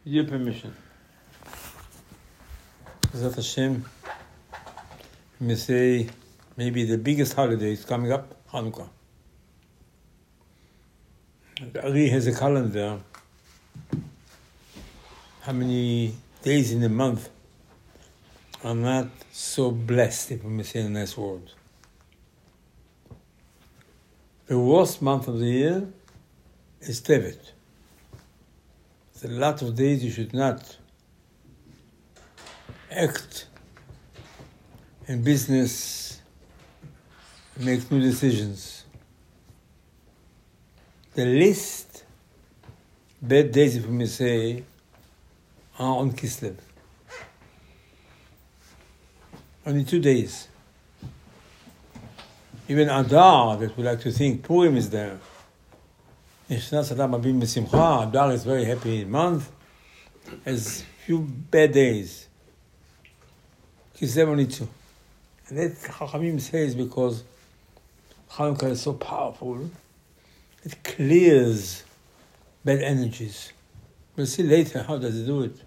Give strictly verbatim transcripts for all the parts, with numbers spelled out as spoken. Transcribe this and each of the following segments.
With your permission. Bezat Hashem, we may say maybe the biggest holiday is coming up, Hanukkah. The Ari has a calendar. How many days in a month are not so blessed, if we may say in a nice word. The worst month of the year is Tevet. There's a lot of days you should not act in business, make new decisions. The least bad days, if we may say, are on Kislev. Only two days. Even Adar, that we like to think Purim is there. Nishnas Adam Abim B'Simcha, Adar is very happy month, has few bad days. Kislev only two. And that Chachamim says because Hanukkah is so powerful, it clears bad energies. We'll see later how does it do it.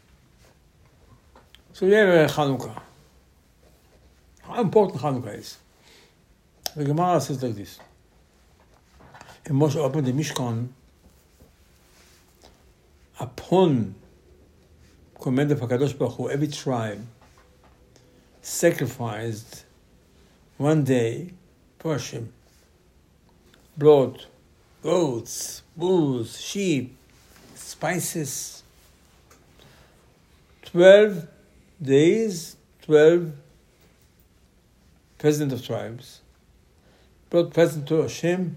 So we have Hanukkah. How important Hanukkah is. The Gemara says like this. And Moshe opened the Mishkan upon command of HaKadosh Baruch Hu, every tribe sacrificed one day for Hashem. Blood, goats, bulls, sheep, spices. Twelve days, twelve president of tribes brought present to Hashem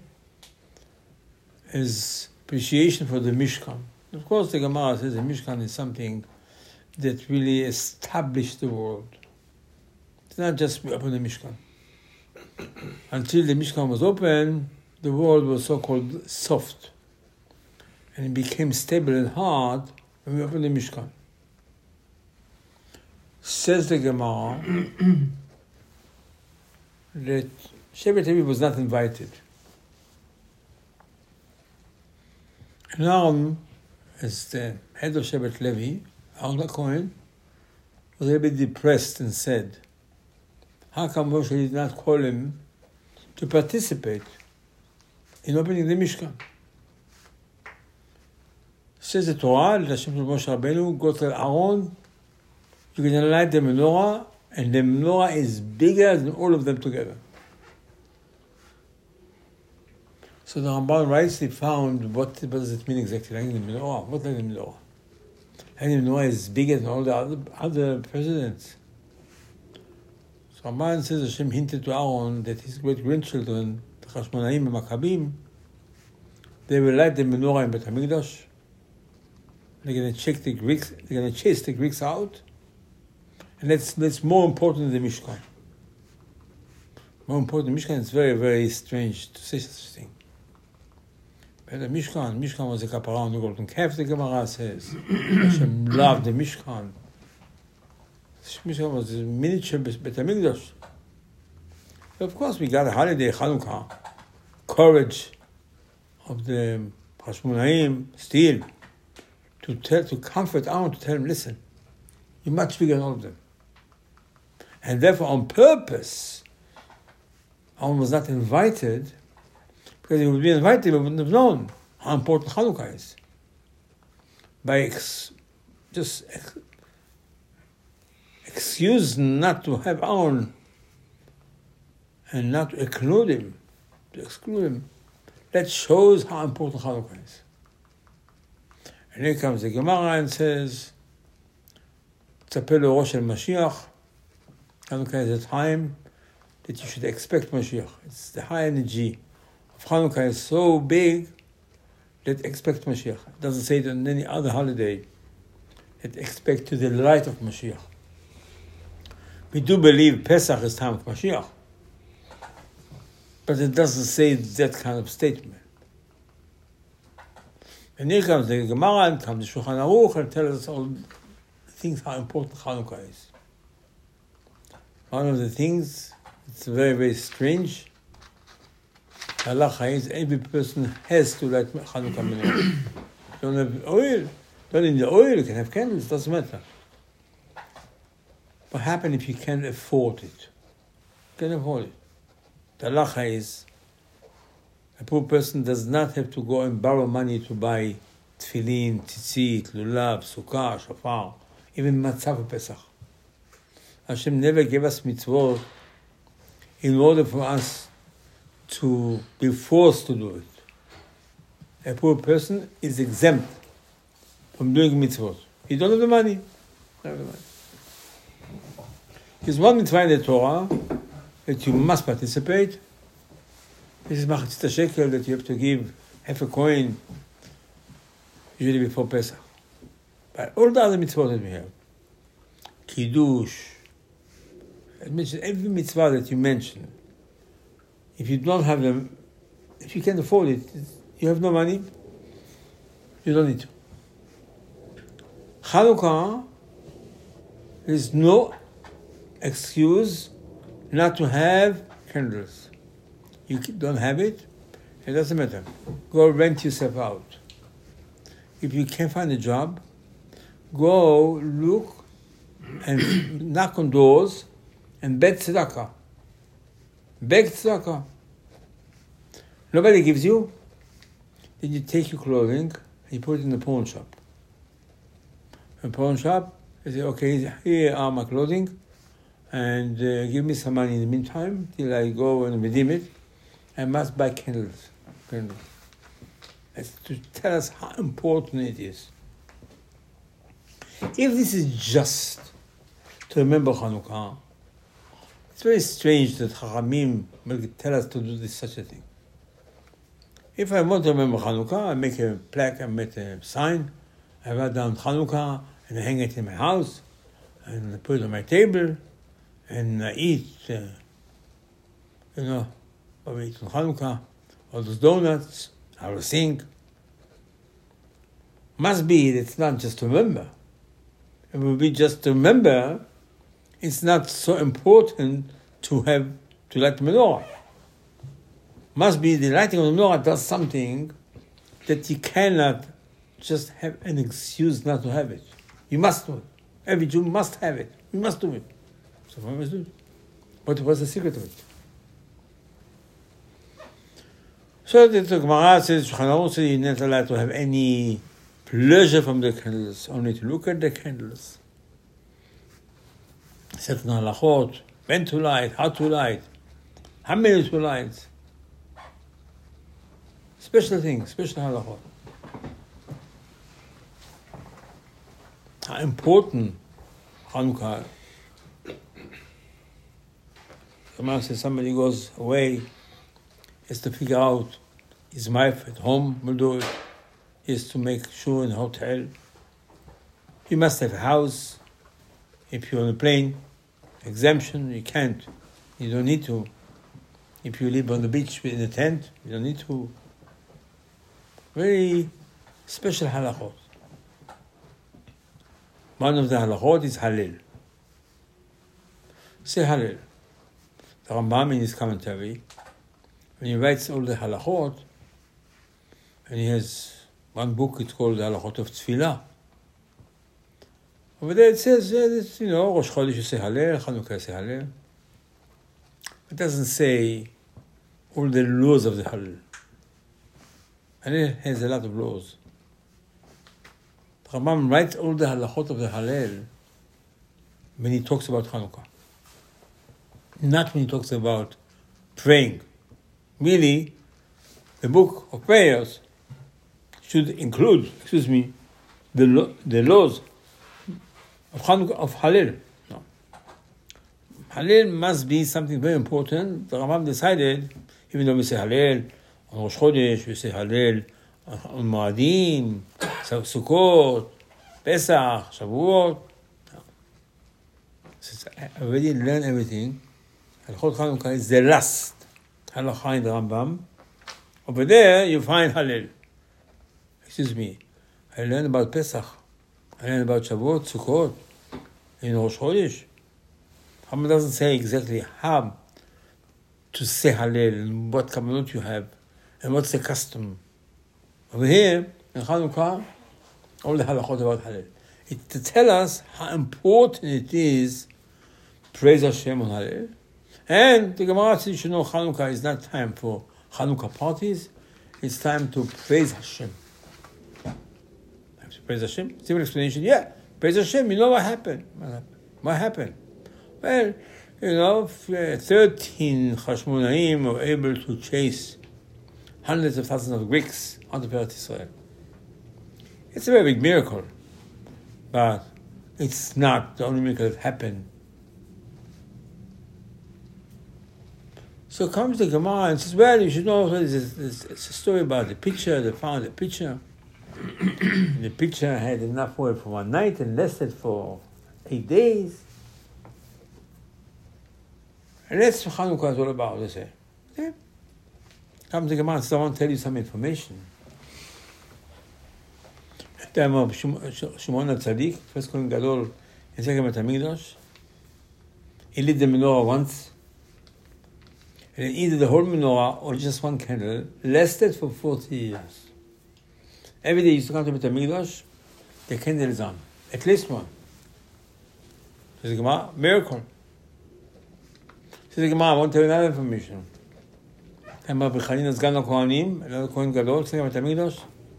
as appreciation for the Mishkan. Of course, the Gemara says the Mishkan is something that really established the world. It's not just we open the Mishkan. Until the Mishkan was open, the world was so-called soft. And it became stable and hard when we opened the Mishkan. Says the Gemara that Shevet Levi was not invited. And Aaron, as the head of Shevet Levi, Aaron Cohen, was a little bit depressed and said, how come Moshe did not call him to participate in opening the Mishkan? Says the Torah, let Hashem to Moshe Rabbeinu, go tell Aaron, you're going to light the menorah, and the menorah is bigger than all of them together. So the Ramban writes, he found, what, what does it mean exactly, lighting the menorah? What lighting the menorah? Lighting the menorah is bigger than all the other, other presidents. So Ramban says Hashem hinted to Aaron that his great-grandchildren, the Chashmonaim and Maccabim, they will light the menorah in Beit HaMikdash. They're going to check the Greeks, they're going to chase the Greeks out. And that's, that's more important than the Mishkan. More important than the Mishkan, it's very, very strange to say such a thing. But the Mishkan, Mishkan was a kapara on the golden calf, the Gemara says. Hashem loved the Mishkan. Mishkan was a miniature Beit HaMikdash. Of course, we got a holiday, Hanukkah, courage of the Hashmonaim, still, to tell, to comfort Aaron, to tell him, listen, you're much bigger than all of them. And therefore, on purpose, Aaron was not invited, because he would be invited, but wouldn't have known how important Hanukkah is. By ex- just ex- excuse not to have Aaron and not to include him, to exclude him, that shows how important Hanukkah is. And here comes the Gemara and says, Tzapeh l'Rosh shel Mashiach. Hanukkah is a time that you should expect Mashiach. It's the high energy of Hanukkah is so big that expect Mashiach. It doesn't say it on any other holiday that expect to the light of Mashiach. We do believe Pesach is time of Mashiach, but it doesn't say that kind of statement. And here comes the Gemara and comes the Shulchan Aruch and tells us all things how important Hanukkah is. One of the things, it's very, very strange. Halacha is every person has to light Hanukkah menorah. Don't have oil, Burning the oil, you can have candles, doesn't matter. What happens if you can't afford it? You can afford it. The halacha is, a poor person does not have to go and borrow money to buy tefillin, tzitzit, lulav, sukkah, shofar, even matzah for Pesach. Hashem never gave us mitzvot in order for us to be forced to do it. A poor person is exempt from doing mitzvot. He don't have the money. Don't have the money. There's one mitzvah in the Torah that you must participate. This is machatzit shekel, that you have to give half a coin, usually before Pesach. But all the other mitzvot that we have, kiddush, I mentioned every mitzvah that you mentioned. If you don't have them, if you can't afford it, you have no money, you don't need to. Chanukah, there is no excuse not to have candles. You don't have it, it doesn't matter. Go rent yourself out. If you can't find a job, go look and knock on doors and beg tzedakah. Beg tzedakah. Nobody gives you. Then you take your clothing and you put it in the pawn shop. In the pawn shop, you say, okay, here are my clothing, and uh, give me some money in the meantime till I go and redeem it. I must buy candles. candles. That's to tell us how important it is. If this is just to remember Hanukkah, it's very strange that Chachamim will tell us to do this such a thing. If I want to remember Hanukkah, I make a plaque, I make a sign, I write down Hanukkah, and I hang it in my house, and I put it on my table, and I eat, uh, you know, what we eat on Hanukkah, all those donuts, I will sing. Must be, it's not just to remember. It will be just to remember, it's not so important to have, to light the menorah. Must be the lighting of the menorah does something that you cannot just have an excuse not to have it. You must do it. Every Jew must have it. You must do it. So why must do it? What was the secret of it? So the Gemara says, Shulchan Aruch says you're not allowed to have any pleasure from the candles, only to look at the candles. Certain halachot, when to light, how to light, how many to light. Special things, special halachot. How important Hanukkah. The man says somebody goes away, has to figure out his wife at home will do it. He has to make sure in a hotel. You must have a house. If you're on a plane, exemption, you can't. You don't need to. If you live on the beach in a tent, you don't need to. Very special halachot. One of the halachot is Hallel. Say Hallel. The Rambam in his commentary, when he writes all the halachot, and he has one book, it's called the Halachot of Tefillah. Over there it says, yeah, this, you know, Rosh Chodesh you say Hallel, Chanukah you say Hallel. It doesn't say all the laws of the Hallel. Hallel has a lot of laws. The Rambam writes all the halachot of the Hallel when he talks about Hanukkah. Not when he talks about praying. Really, the book of prayers should include, excuse me, the lo- the laws of Hanukkah, of Hallel. No. Hallel must be something very important. The Rambam decided, even though we say Hallel on Rosh Chodesh, we say Hallel on Moadim, Sukkot, Pesach, Shavuot. No. Since I already learned everything, Halachot Hanukkah is the last halacha in the Rambam. Over there, you find Hallel. Excuse me, I learned about Pesach. I learned about Shavuot, Sukkot, in Rosh Chodesh. Rambam doesn't say exactly how to say Hallel, and what kavanot you have, and what's the custom. Over here, in Hanukkah, all the halachot about Hallel. It's to tell us how important it is praise Hashem on Hallel. And the Gemara says you should know Hanukkah is not time for Hanukkah parties. It's time to praise Hashem. Praise Hashem. Simple explanation. Yeah, praise Hashem. You know what happened? What happened? What happened? Well, you know, thirteen Hashmonaim were able to chase hundreds of thousands of Greeks out of Eretz Israel. It's a very big miracle, but it's not the only miracle that happened. So comes the Gemara and says, well, you should know it's a, it's a story about the pitcher. They found the pitcher. The pitcher had enough water for one night and lasted for eight days. And that's what Hanukkah is all about, they say. Yeah. Comes the Gemara and says, I want to tell you some information. At the time of Shimon HaTzadik, first Kohen Gadol in Second Beit HaMikdash, he lit the menorah once, and either the whole menorah or just one candle lasted for forty years. Every day he used to come to Beit HaMikdash, the candle is on, at least one. Says the Gemara, miracle. Says the Gemara, I want to tell you another information. And Rabbi Chanina Zgan HaKohanim, another Kohen Gadol, Second Beit HaMikdash,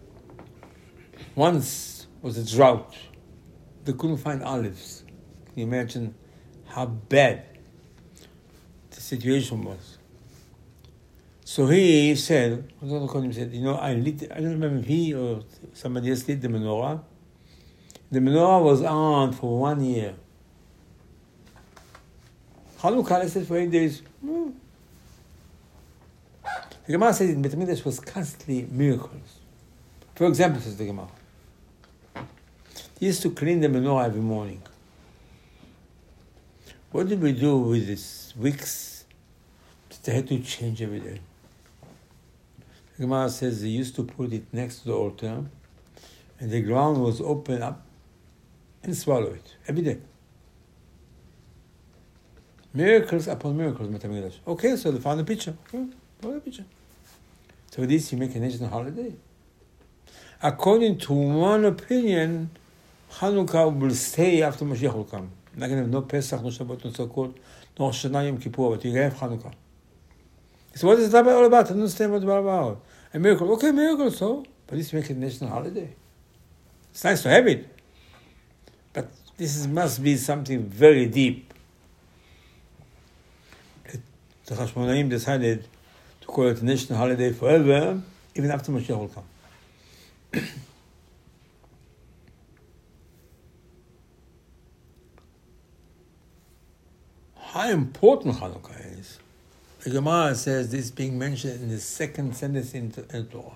once was a drought. They couldn't find olives. Can you imagine how bad the situation was? So he said, he said, you know, I lit, I don't remember if he or somebody else lit the menorah. The menorah was on for one year. Hanukkah lasted for eight days. Hmm. The Gemara says in Beit HaMikdash was constantly miracles. For example, says the Gemara, they used to clean the menorah every morning. What did we do with these wicks that they had to change every day? The Gemara says they used to put it next to the altar, and the ground was open up and swallow it every day. Miracles upon miracles, Beit HaMikdash. Okay, so they found a picture. Okay, found a picture. So with this, you make a national holiday. According to one opinion, Hanukkah will stay after Mashiach will come. Not going to have no Pesach, no Shabbat, no Sukkot, no Rosh Hashanah, Yom Kippur, but you have Hanukkah. So what is it all about? I don't understand what it's all about. A miracle. Okay, miracle, so. But this makes it a national holiday. It's nice to have it. But this is, must be something very deep. The Hashmonaim decided to call it a national holiday forever, even after Mashiach will come. How important Hanukkah is. The Gemara says this being mentioned in the second sentence in the Torah.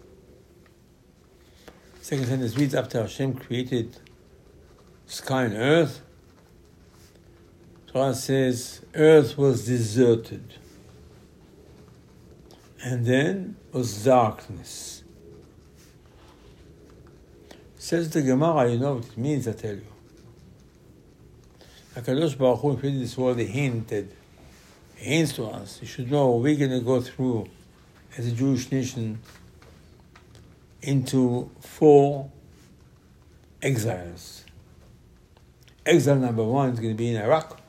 Second sentence reads, after Hashem created sky and earth, Torah says earth was deserted. And then was darkness. Says the Gemara, you know what it means, I tell you. HaKadosh Baruch Hu created this world, he hinted, he hints to us. You should know we're going to go through, as a Jewish nation, into four exiles. Exile number one is going to be in Iraq.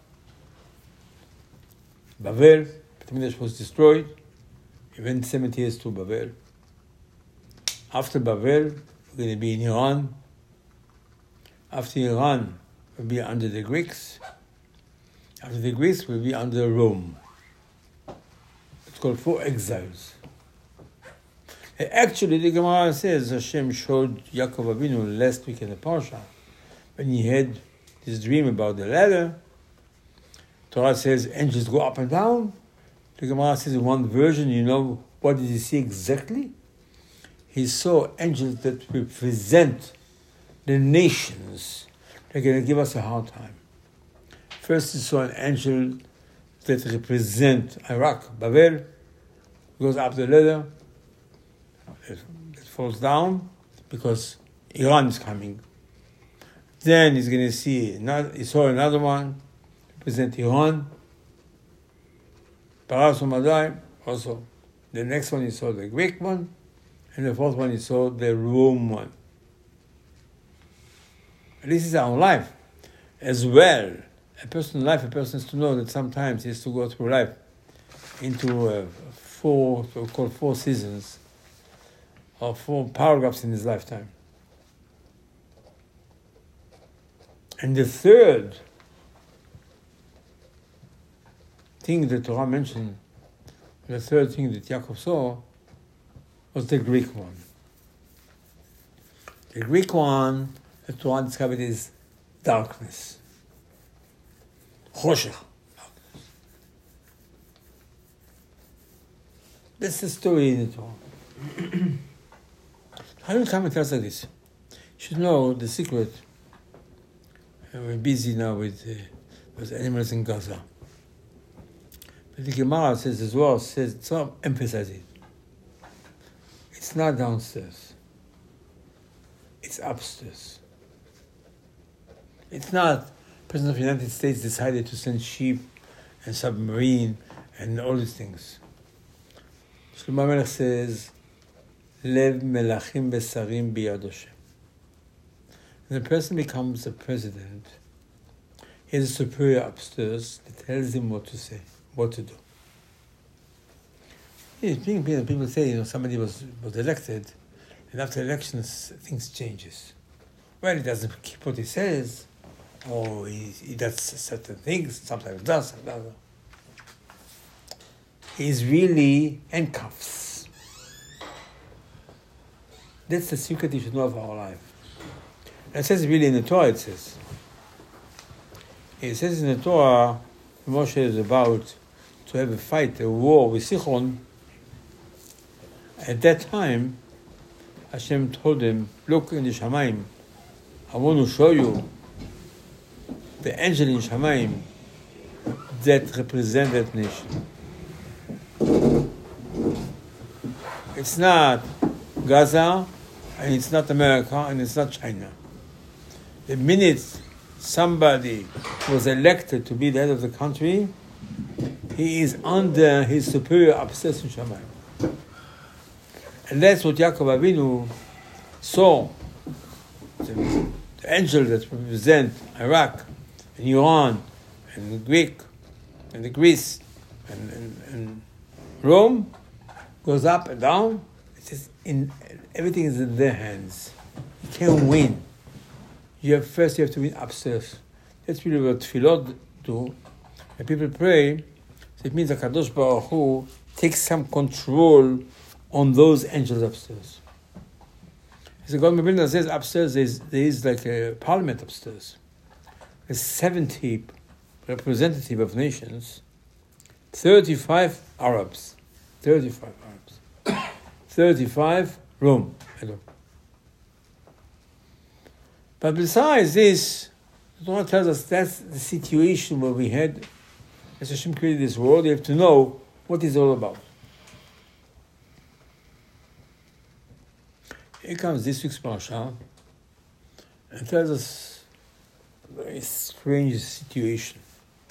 Babel, Beit HaMikdash was destroyed. It went seventy years to Babel. After Babel, we're going to be in Iran. After Iran, we'll be under the Greeks. After the Greeks, we'll be under Rome. It's called four exiles. Actually, the Gemara says Hashem showed Yaakov Avinu last week in the Parsha when he had this dream about the ladder. Torah says angels go up and down. The Gemara says in one version, you know, what did he see exactly? He saw angels that represent the nations. They're going to give us a hard time. First, he saw an angel that represents Iraq, Babel. Goes up the ladder. It, it falls down because Iran is coming. Then he's going to see, another, he saw another one, represent Iran. Paras Umadai, also. The next one he saw the Greek one, and the fourth one he saw the Rome one. This is our life as well. A person's life, a person has to know that sometimes he has to go through life into uh, four, so called four seasons, or four paragraphs in his lifetime. And the third thing that Torah mentioned, the third thing that Yaakov saw, was the Greek one. The Greek one, the Torah discovered, is darkness. Choshech. That's the story in the Torah. How do you come and tell us like this? You should know the secret. And we're busy now with uh, those animals in Gaza. But the Gemara says as well, says, so emphasize it. It's not downstairs. It's upstairs. It's not the President of the United States decided to send sheep and submarine and all these things. Shlomo HaMelech says, Lev melachim besarim biyad Hashem. When a person becomes a president, he has a superior upstairs that tells him what to say, what to do. People say, you know, somebody was, was elected, and after elections, things changes. Well, he doesn't keep what he says, or he, he does certain things, sometimes does, sometimes doesn't. He's really handcuffs. That's the secret you should know of our life. It says really in the Torah, it says. It says in the Torah, Moshe is about to have a fight, a war with Sichon. At that time, Hashem told him, look in the Shamayim, I want to show you the angel in Shamayim that represents that nation. It's not Gaza, and it's not America, and it's not China. The minute somebody was elected to be the head of the country, he is under his superior upstairs in Shamayim. And that's what Yaakov Avinu saw. The, the angel that represent Iraq and Iran and the Greek and the Greece and, and, and Rome goes up and down. It says in everything is in their hands. You can't win. You have first you have to win upstairs. That's really what tefillot do. When people pray, so it means that Kadosh Baruch Hu takes some control on those angels upstairs. So God Mabinah says upstairs there is, there is like a parliament upstairs. There's seventy representative of nations, thirty-five Arabs, thirty-five Arabs, thirty-five Rome. But besides this, the Torah tells us that's the situation where we had, as Hashem created this world, you have to know what it's all about. Here comes this week's parasha and tells us a very strange situation.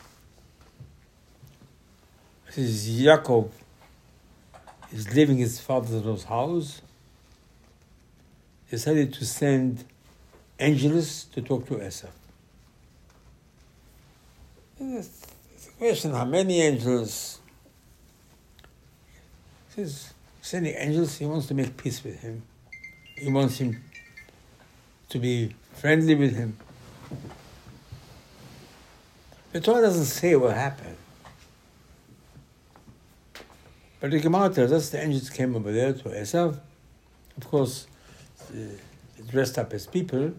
It says Yaakov is leaving his father's house, decided to send angels to talk to Esau. It's a question, how many angels? He says, sending angels, he wants to make peace with him. He wants him to be friendly with him. The Torah doesn't say what happened. But the Gemara tells us the angels came over there to Esau. Of course, they dressed up as people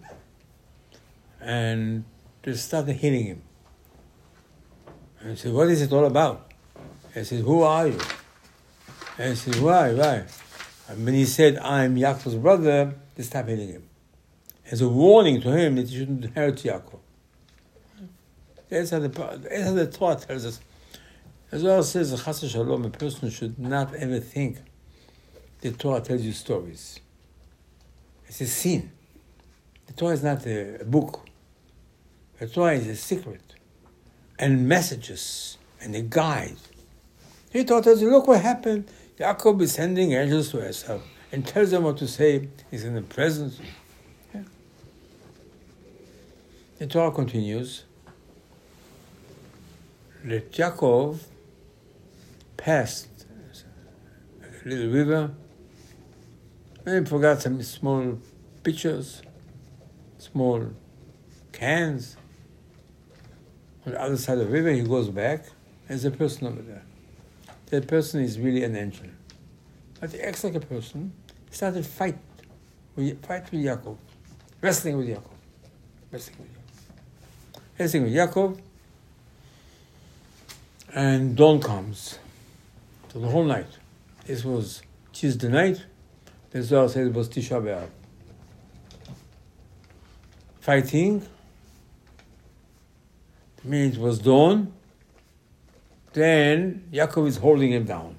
and they started hitting him. And he said, what is it all about? He said, who are you? And he said, why, why? And when he said, I'm Yaakov's brother, they stopped hitting him. As a warning to him that he shouldn't hurt Yaakov. That's how the, that's how the Torah tells us. As well as says, Chas Shalom, a person should not ever think the Torah tells you stories. It's a sin. The Torah is not a, a book. The Torah is a secret. And messages, and a guide. The Torah tells you, look what happened. Yaakov is sending angels to Esau and tells them what to say. He's in the presence. Yeah. The Torah continues. Let Yaakov passed a little river, and he forgot some small pitchers, small cans. On the other side of the river, he goes back. There's a person over there. That person is really an angel. But he acts like a person. He started fight with, fight with Yaakov, wrestling with Yaakov, wrestling with Yaakov, wrestling with Yaakov. And dawn comes. So the whole night. This was Tuesday night. The Zohar said it was Tisha B'Av. Fighting. It means it was dawn. Then Yaakov is holding him down.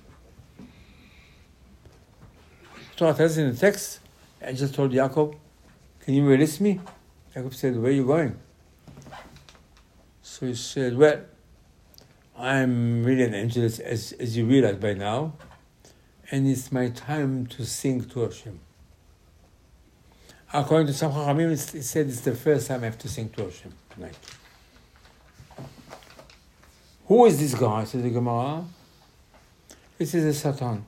Torah tells in the text, I just told Yaakov, can you release me? Yaakov said, where are you going? So he said, well, I'm really an angel, as, as you realize by now, and it's my time to sing to Hashem. According to some Chachamim, it said it's the first time I have to sing to Hashem tonight. Who is this guy? Says the Gemara. This is a Satan.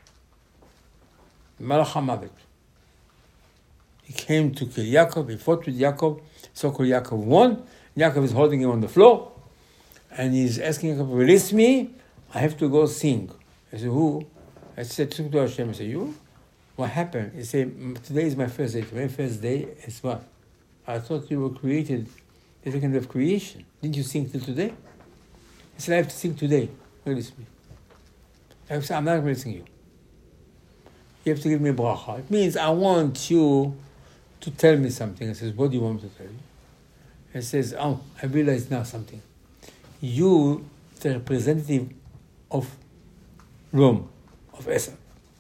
Malach HaMavet. He came to kill Yaakov, he fought with Yaakov, so-called Yaakov won. Yaakov is holding him on the floor, and he's asking Yaakov, release me, I have to go sing. I said, who? I said, to Hashem. I said, you? What happened? He said, today is my first day. My first day is what? I thought you were created as a kind of creation. Didn't you sing till today? I said, I have to sing today. Release me. I said, I'm not releasing you. You have to give me a bracha. It means I want you to tell me something. I says, what do you want me to tell you? He says, oh, I realize now something. You, the representative of Rome, of Esau.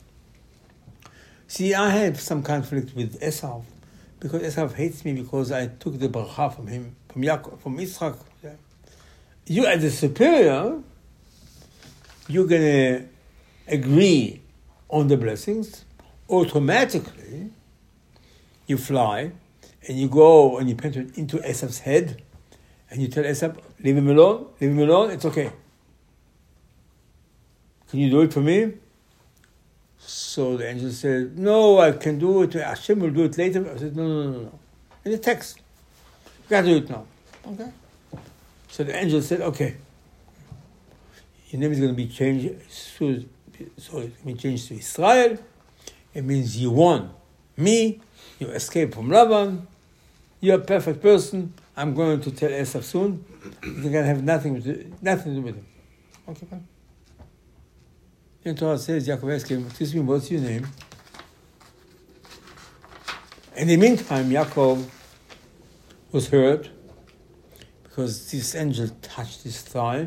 See, I have some conflict with Esau because Esau hates me because I took the bracha from him, from Yaakov, from Yitzchak. You, as a superior, you're going to agree on the blessings. Automatically, you fly and you go and you penetrate into Esav's head and you tell Esav, leave him alone, leave him alone, it's okay. Can you do it for me? So the angel said, no, I can do it. Hashem will do it later. I said, no, no, no, no. In the text. You got to do it now. Okay. So the angel said, okay. Your name is going to be changed. So, so it's going to be changed to Israel. It means you won me. You escaped from Laban. You're a perfect person. I'm going to tell Esav soon. You're going to have nothing to do, nothing to do with him. Okay, fine. And Torah says, Yaakov asked him, excuse me, what's your name? In the meantime, Yaakov was hurt because this angel touched his thigh.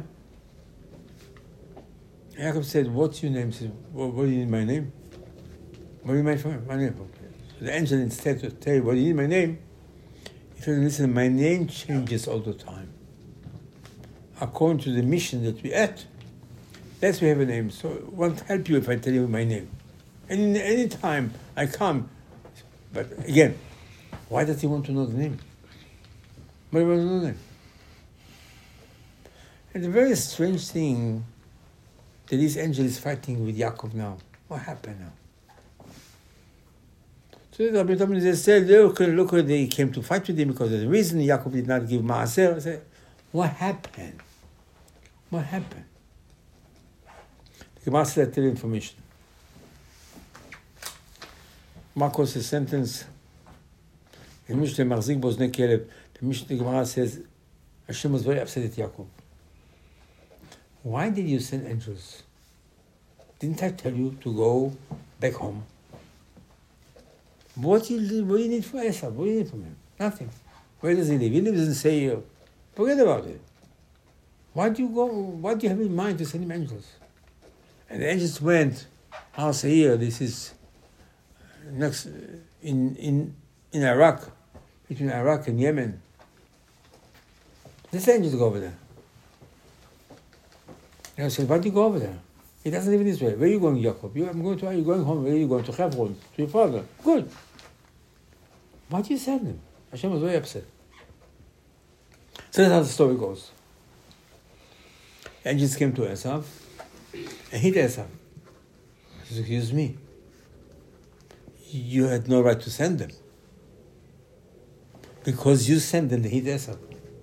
And Yaakov said, what's your name? He said, what, what do you need my name? What do you need my, my name? So the angel, instead of tell you, what do you need my name? If you listen, my name changes all the time. According to the mission that we're at, let's we have a name. So it won't help you if I tell you my name. And any time I come, but again, why does he want to know the name? Why do you want to know the name? And the very strange thing that this angel is fighting with Yaakov now. What happened now? So the Rabbi Talmud said, look, look, they came to fight with him because of the reason Yaakov did not give Maaser. I said, what happened? What happened? The Gemara said, I tell you information. Marcos' a sentence, in Mishnah Marzik Bozne Kelev, the Mishnah Gemara says, Hashem was very upset at Yaakov. Why did you send angels? Didn't I tell you to go back home? What do you, what do you need for Esau? What do you need from him? Nothing. Where does he live? He lives in Seir. Forget about it. Why do you go? What do you have in mind to send him angels? And the angels went, Al Seir, this is next in in in Iraq, between Iraq and Yemen. This angels go over there. And I said, why do you go over there? He doesn't live in Israel. Where are you going, Jacob? You, I'm going to, are you going home? Where are you going? To Hebron, to your father. Good. Why do you send him? Hashem was very upset. So that's how the story goes. Angels came to Esav and hit Esav. He said, excuse me, you had no right to send them. Because you sent them to hit Esav.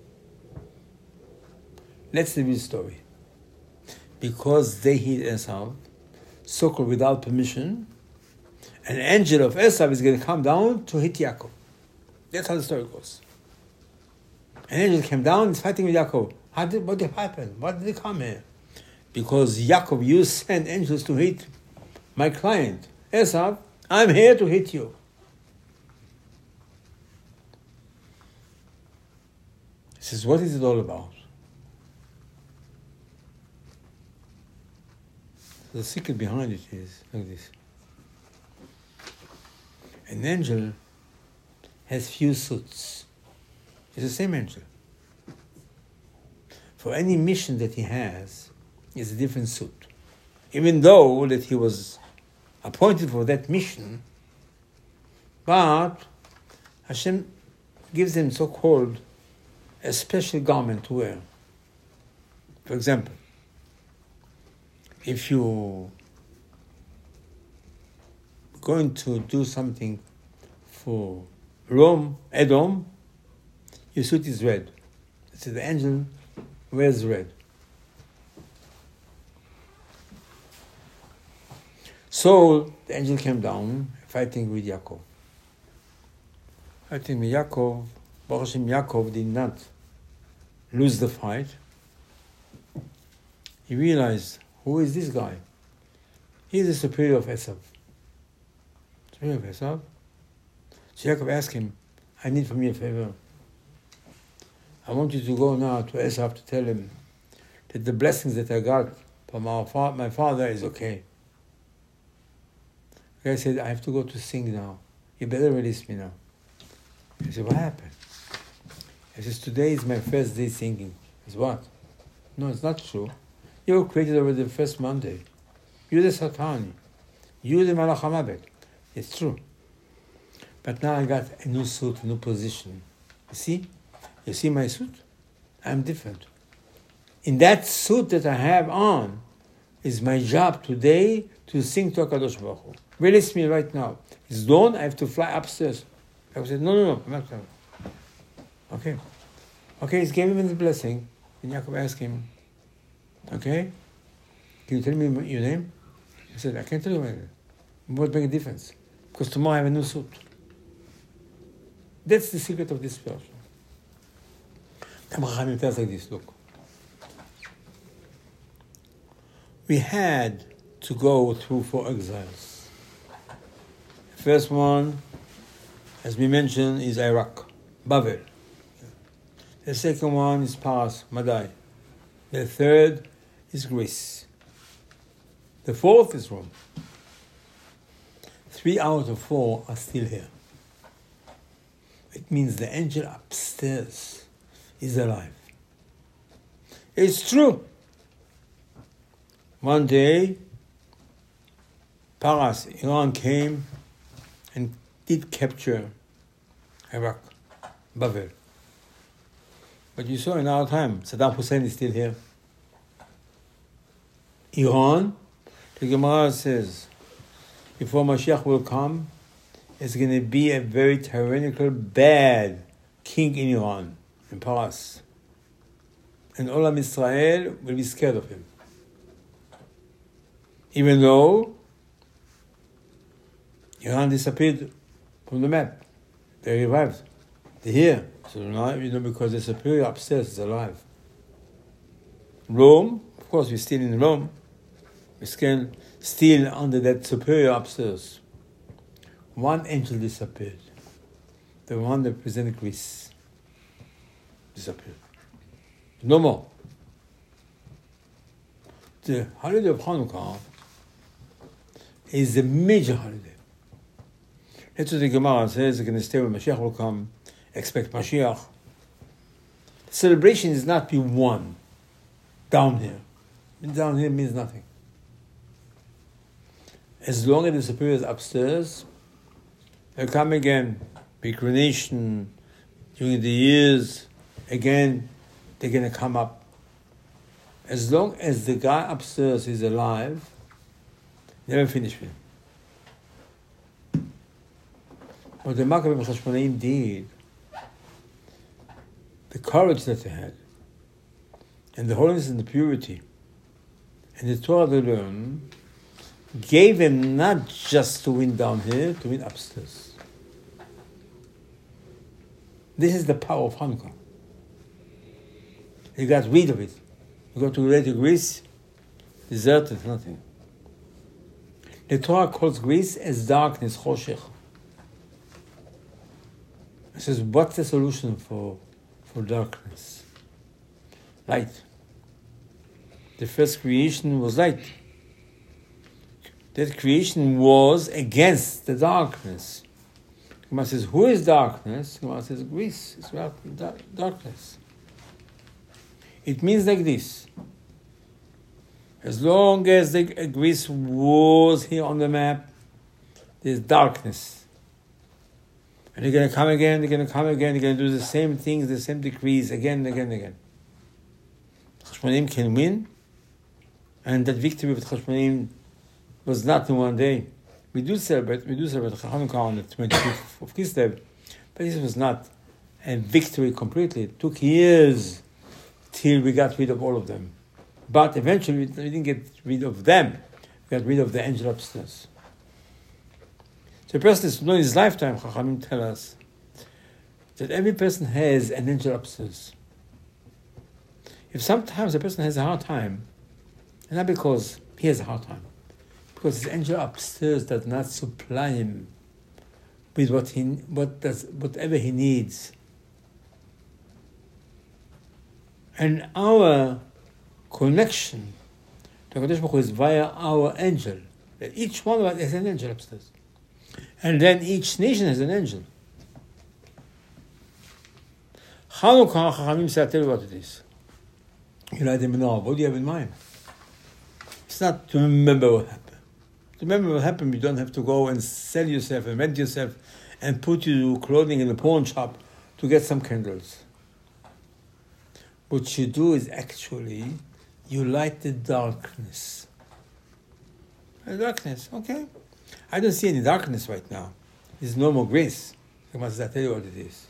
Let's read the story. Because they hit Esav, so-called without permission, an angel of Esav is going to come down to hit Yaakov. That's how the story goes. An angel came down and is fighting with Yaakov. How did, what did happen? Why did they come here? Because Yaakov, you send angels to hit my client. Esav, I'm here to hit you. He says, what is it all about? The secret behind it is like this. An angel has few suits. It's the same angel. For any mission that he has, it's a different suit. Even though that he was appointed for that mission, but Hashem gives him so-called a special garment to wear. For example, if you're going to do something for Rome, Edom, your suit is red. So the angel wears red. So the angel came down fighting with Yaakov. Fighting with Yaakov, Baruch Hashem, Yaakov did not lose the fight. He realized, who is this guy? He is the superior of Esav. Superior of Esav. So Yaakov asked him, I need from you a favor. I want you to go now to Esav to tell him that the blessings that I got from our fa- my father is okay. The guy said, I have to go to sing now. You better release me now. He said, what happened? He says, today is my first day singing. He said, what? No, it's not true. You were created over the first Monday. You're the Satani. You're the Malach HaMavet. It's true. But now I got a new suit, a new position. You see? You see my suit? I'm different. In that suit that I have on is my job today to sing to HaKadosh Baruch Hu. Release me right now. It's dawn, I have to fly upstairs. I said, no, no, no, I'm not coming. Okay. Okay, he gave him the blessing. And Yaakov asked him, okay, can you tell me your name? He said, I can't tell you my name. It won't make a difference. Because tomorrow I have a new suit. That's the secret of this person. Tamar tells like this, look. We had to go through four exiles. The first one, as we mentioned, is Iraq, Babel. The second one is Paras, Madai. The third is Greece. The fourth is Rome. Three out of four are still here. It means the angel upstairs is alive. It's true. One day, Paras, Iran came and did capture Iraq, Babel. But you saw in our time, Saddam Hussein is still here. Iran, the Gemara says, before Mashiach will come, it's going to be a very tyrannical, bad king in Iran, in Paras. And Olam Israel will be scared of him. Even though Iran disappeared from the map. They revived. They're here. So now, you know, because the superior upstairs is alive. Rome, of course, we're still in Rome. We're still, still under that superior upstairs. One angel disappeared. The one that represented Greece disappeared. No more. The holiday of Hanukkah is a major holiday. That's what the Gemara says. They're going to stay when Mashiach will come. Expect Mashiach. The celebration is not be one down here. Down here means nothing. As long as the superior is upstairs, they'll come again. Be coronation during the years. Again, they're going to come up. As long as the guy upstairs is alive, never finish with him. What the Maccabim Chashmonaim did, the courage that they had, and the holiness and the purity, and the Torah they learned, gave them not just to win down here, to win upstairs. This is the power of Hanukkah. He got rid of it. You go to later Greece, deserted, nothing. The Torah calls Greece as darkness, choshech. It says, what's the solution for, for darkness? Light. The first creation was light. That creation was against the darkness. Gemara says, who is darkness? Gemara says, Greece is darkness. It means like this. As long as the Greece was here on the map, there's darkness. And they're going to come again, they're going to come again, they're going to do the same things, the same decrees, again and again and again. Chashmonaim can win, and that victory of Chashmonaim was not in one day. We do celebrate, we do celebrate Hanukkah on the twenty-fifth of Kislev, but this was not a victory completely. It took years till we got rid of all of them. But eventually we didn't get rid of them. We got rid of the angel upstairs. So a person is to know in his lifetime, Chachamim tell us, that every person has an angel upstairs. If sometimes a person has a hard time, and not because he has a hard time, because his angel upstairs does not supply him with what he what does whatever he needs. And our connection to HaKadosh Baruch Hu is via our angel. That each one of us has an angel upstairs. And then each nation has an angel. Hanukkah, Chachamim say, I'll tell you what it is. You light the menorah. What do you have in mind? It's not to remember what happened. To remember what happened, you don't have to go and sell yourself and rent yourself and put your clothing in a pawn shop to get some candles. What you do is actually, you light the darkness. The darkness, okay. I don't see any darkness right now. There's no more grace. I must tell you what it is.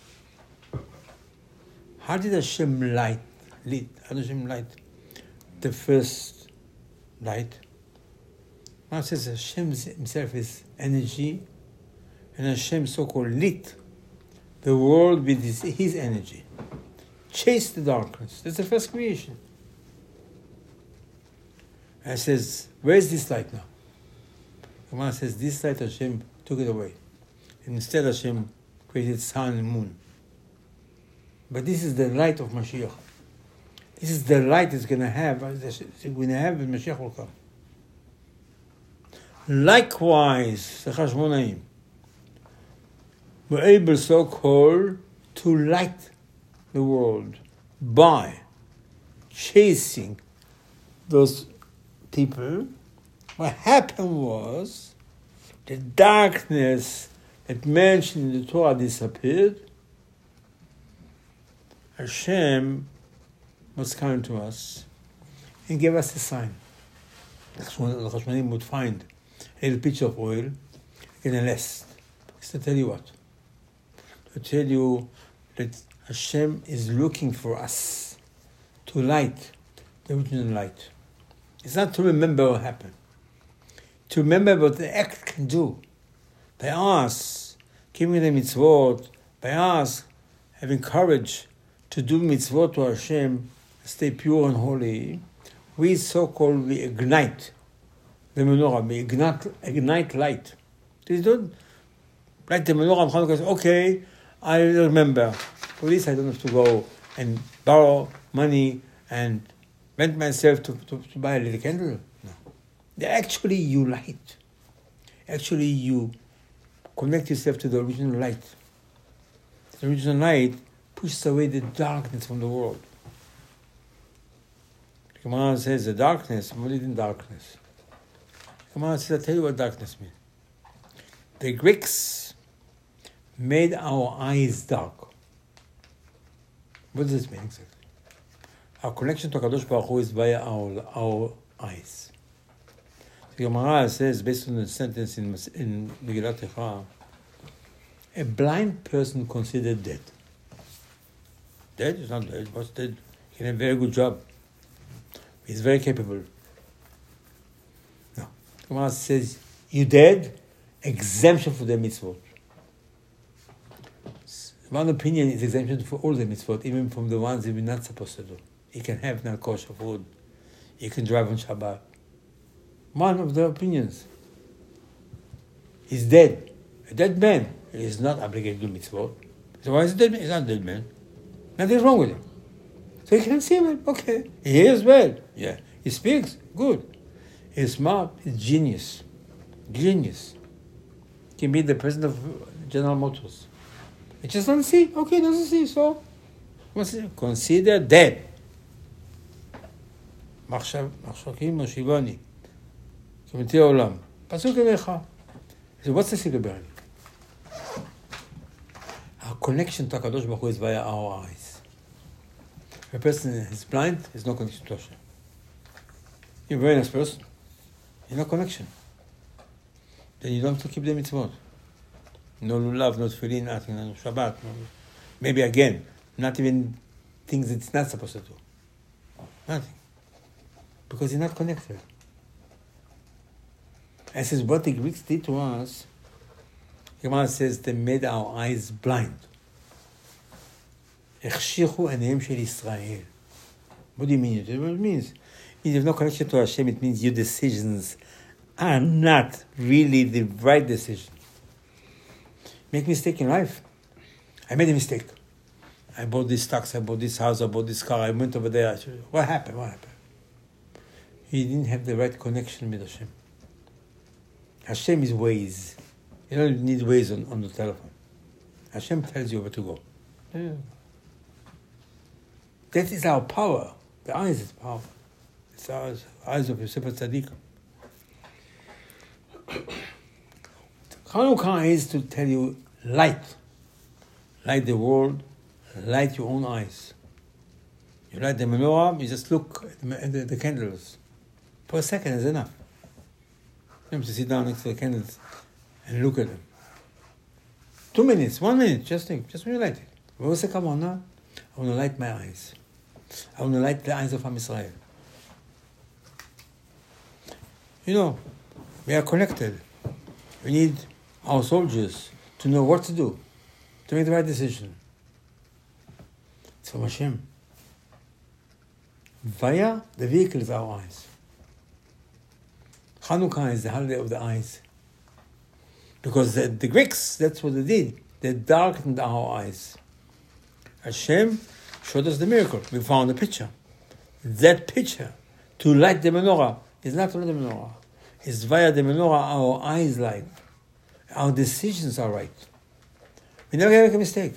How did Hashem light, lit, how did Hashem light the first light? Now it says Hashem himself is energy, and Hashem so-called lit the world with his, his energy. Chase the darkness. That's the first creation. And it says, where is this light now? The Gemara says, this light Hashem took it away. And instead Hashem created sun and moon. But this is the light of Mashiach. This is the light it's going to have, it's going to have when Mashiach will come. Likewise, the Chashmonaim were able, so-called, to light the world by chasing those people. What happened was the darkness that mentioned in the Torah disappeared. Hashem was coming to us and gave us a sign. That's when the Chashmonaim would find a little pitcher of oil in a nest. It's to tell you what? To tell you that Hashem is looking for us to light the original light. It's not to remember what happened. To remember what the act can do. By us giving the mitzvot, by us having courage to do mitzvot to Hashem, stay pure and holy, we so-called, we ignite the menorah, we ignite, ignite light. They don't light the menorah on Hanukkah, okay, I remember. For this I don't have to go and borrow money and rent myself to, to, to buy a little candle. No. Actually you light. Actually you connect yourself to the original light. The original light pushes away the darkness from the world. The Gemara says the darkness, what is in darkness? The Gemara says, I'll tell you what darkness means. The Greeks made our eyes dark. What does it mean exactly? Our connection to HaKadosh Baruch Hu is via our, our eyes. The Gemara says, based on the sentence in, in Megillat Eicha, a blind person considered dead. Dead is not dead. What's dead? He can have a very good job. He's very capable. No. The Gemara says, you dead? Exemption for the mitzvot. One opinion is exemption for all the mitzvot, even from the ones that we're not supposed to do. You can have non kosher food. You can drive on Shabbat. One of the opinions. He's dead. A dead man is not obligated to do mitzvot. So why is he dead man? He's not a dead man. Nothing's wrong with him. So you can see him. Okay. He hears well. Yeah. He speaks. Good. He's smart. He's genius. Genius. He can be the president of General Motors. He just doesn't see. Okay, doesn't see. So what's it? Consider dead. מחשכים מושיבני, כמתי העולם. פסוק אליך. So what's the secret behind it? Our connection to HaKadosh Baruch Hu is via our eyes. If a person is blind, there's no connection to Hashem. You're a very nice person. There's no connection. Then you don't have to keep the mitzvot. No lulav, no tefillin, nothing, no Shabbat. No, maybe again, not even things it's not supposed to do. Nothing. Because you're not connected. And says what the Greeks did to us, Gemara says they made our eyes blind. החשיכו עיניהם של ישראל. What do you mean? What it means? If you have no connection to Hashem, it means your decisions are not really the right decision. Make mistake in life. I made a mistake. I bought this stocks, I bought this house, I bought this car, I went over there. What happened? What happened? He didn't have the right connection with Hashem. Hashem is Waze. You don't need Waze on, on the telephone. Hashem tells you where to go. Yeah. That is our power. The eyes is power. It's our eyes of Yosef Tzaddik. Chanukah is to tell you light. Light the world, light your own eyes. You light the menorah, you just look at the, at the, the candles. For a second is enough. You have to sit down next to the candles and look at them. Two minutes, one minute, just think, just when you light it. What was the come on now? I want to light my eyes. I want to light the eyes of Am Yisrael. You know, we are connected. We need our soldiers to know what to do, to make the right decision. It's from Hashem. Via the vehicle is our eyes. Chanukah is the holiday of the eyes. Because the, the Greeks, that's what they did. They darkened our eyes. Hashem showed us the miracle. We found a picture. That picture, to light the menorah, is not to light the menorah. It's via the menorah our eyes light. Our decisions are right. We never make a mistake.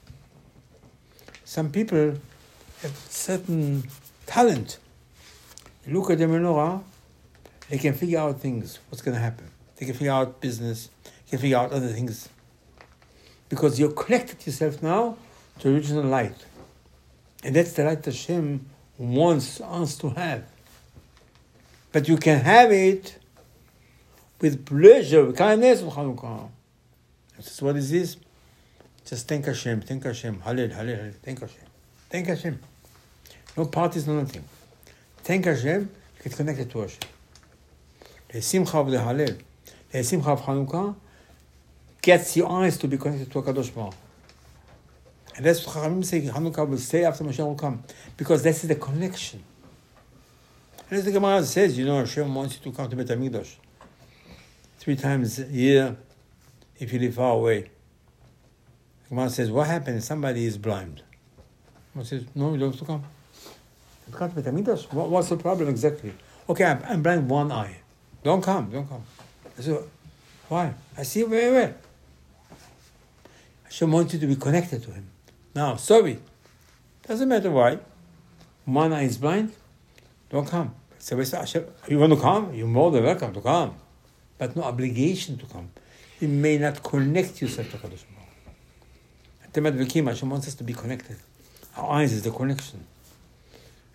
Some people have certain talent. You look at the menorah, they can figure out things, what's going to happen. They can figure out business, they can figure out other things. Because you're connected yourself now to original light. And that's the light Hashem wants us to have. But you can have it with pleasure, with kindness of Chanukah. That's what is this? Just thank Hashem, thank Hashem, Hallel, Hallel, Hallel, thank Hashem. Thank Hashem. No parties, no nothing. Thank Hashem, you get connected to Hashem. The Simcha of the Hallel, the Simcha of Chanukah gets your eyes to be connected to HaKadosh Baruch Hu. And that's what Chachamim say, Chanukah will stay after Mashiach will come. Because that's the connection. And as the Gemara says, you know, Hashem wants you to come to Beit HaMikdash three times a year if you live far away. The Gemara says, what happens if somebody is blind? The Gemara says, no, you don't have to come. You come to Beit HaMikdash? What, what's the problem exactly? Okay, I'm, I'm blind one eye. Don't come, don't come. I said, why? I see you very well. Hashem wants you to be connected to Him. Now, sorry. Doesn't matter why. One eye is blind, don't come. So Hashem, you want to come? You're more than welcome to come. But no obligation to come. You may not connect yourself to HaKadosh Baruch Hu. Hashem wants us to be connected. Our eyes is the connection.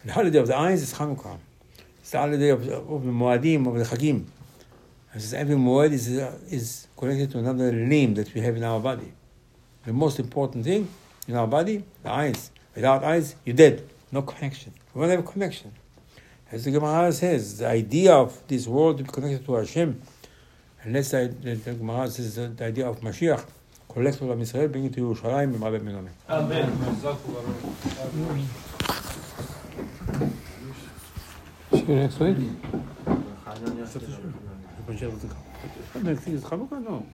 The holiday of the eyes is Hanukkah. It's the holiday of, of the Moadim, of the Chagim. Every Moed is, uh, is connected to another name that we have in our body. The most important thing in our body, the eyes. Without eyes, you're dead. No connection. We won't have a connection. As the Gemara says, the idea of this world to be connected to Hashem, unless the, the, the Gemara says the, the idea of Mashiach, collect all of Israel, bring it to Yerushalayim, Rabbi Menome. Amen. See you next week. Next week is Chanukah? No.